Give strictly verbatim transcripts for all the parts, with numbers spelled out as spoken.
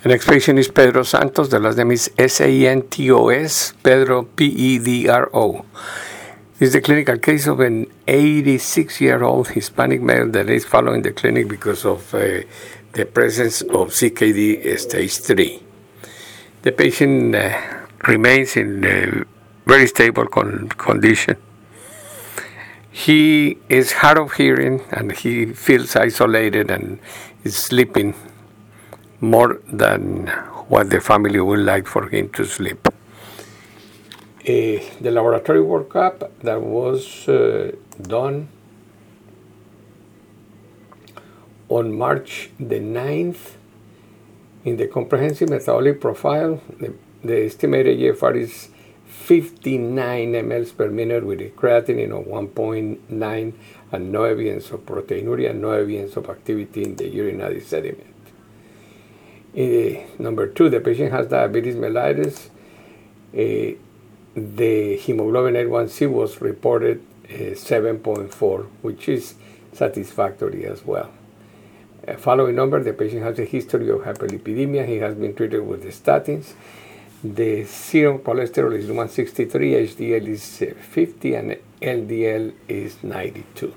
The next patient is Pedro Santos. The last name is S A N T O S, Pedro, P E D R O. This is the clinical case of an eighty-six-year-old Hispanic male that is following the clinic because of uh, the presence of C K D stage three. The patient uh, remains in a very stable con- condition. He is hard of hearing and he feels isolated and is sleeping more than what the family would like for him to sleep. Uh, the laboratory workup that was uh, done on March the ninth in the comprehensive metabolic profile, the, the estimated G F R is fifty-nine milliliters per minute with a creatinine of one point nine and no evidence of proteinuria and no evidence of activity in the urinary sediment. Uh, number two, the patient has diabetes mellitus. Uh, the hemoglobin A one C was reported uh, seven point four, which is satisfactory as well. Uh, following number, the patient has a history of hyperlipidemia. He has been treated with the statins. The serum cholesterol is one sixty-three, H D L is uh, fifty, and L D L is ninety-two.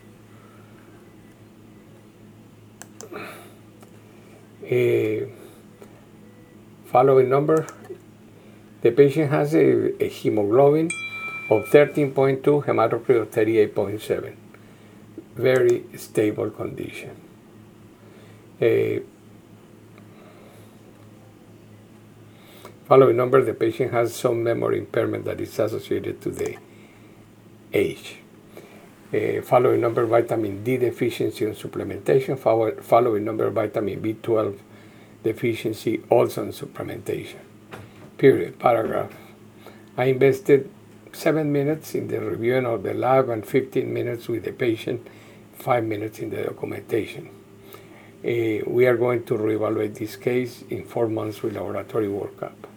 Uh, Following number, the patient has a, a hemoglobin of thirteen point two, hematocrit of thirty-eight point seven. Very stable condition. Uh, following number, the patient has some memory impairment that is associated to the age. Uh, following number, vitamin D deficiency and supplementation. Follow, following number, vitamin B twelve deficiency, also in supplementation. Period. Paragraph. I invested seven minutes in the reviewing of the lab and fifteen minutes with the patient, five minutes in the documentation. Uh, we are going to reevaluate this case in four months with laboratory workup.